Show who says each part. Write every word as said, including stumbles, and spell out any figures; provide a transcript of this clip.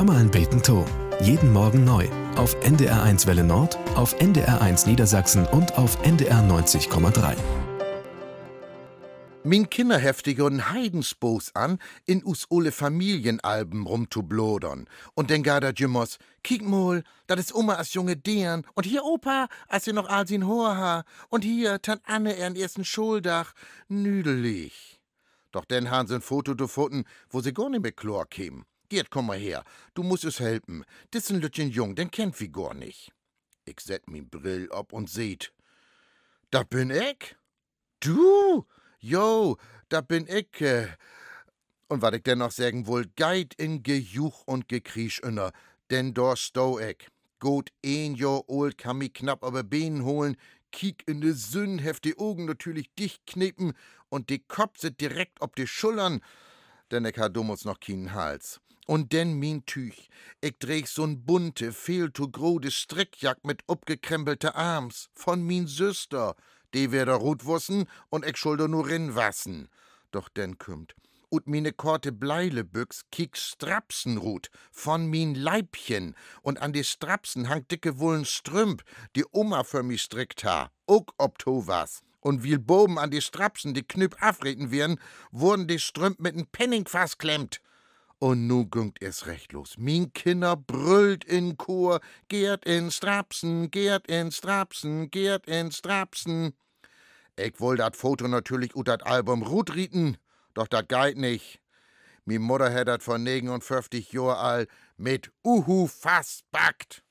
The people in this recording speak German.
Speaker 1: Normalen Beten to. Jeden Morgen neu. Auf N D R eins Welle Nord, auf N D R eins Niedersachsen und auf N D R neunzig Komma drei.
Speaker 2: Min Kinder heftigen Heidensbos an, in us ole Familienalben rumzublodern. Und denn gar da Jimmos, kiek mal, dat is Oma als junge Dern. Und hier Opa, als sie noch all sin Haar ha. Und hier Tant Anne ihren ersten Schuldach. Nüdelig. Doch denn han sie ein Foto gefunden, wo sie gar nicht mehr Chlor kämen. Gerd, komm mal her, du musst es helfen. Dis ist ein Lütchen jung, den kennt wie gar nicht. Ich set min Brill ob und seht. Da bin ich? Du? Jo, da bin ich. Äh. Und wat ich denn noch sagen wohl, geit in Gejuch und Gekriesch inner, denn da stow ich. Gut ein Jahr old kann mi knapp aber Beinen holen, kiek in de Sünn, heft die Augen natürlich dicht knippen und die Kopf sit direkt ob die Schullern, denn ich ha dummus noch keinen Hals. Und denn min Tüch, ich dreh so'n bunte, viel zu grode Strickjack mit upgekrempelte Arms, von min Süster, die wär da rot wussen und ich schulde nur rinwassen. Doch denn kümmt, ut mine korte Bleilebüchs kiek Strapsenrut von min Leibchen und an die Strapsen hang dicke Wullen Strümp, die Oma für mi strickt ha, ook ob to was. Und wie Boben an die Strapsen die Knüpp afrieten wären, wurden die Strümp mit n Penning fastklemmt. Und nu güngt es recht los. Min Kinder brüllt in Chor, Gerd in Strapsen, Gerd in Strapsen, Gerd in Strapsen. Ich woll dat Foto natürlich ut dat Album Rut rieten, doch dat geit nicht. Mi Mutter hat dat vor negenundfünfzig Jahr all mit Uhu fast backt.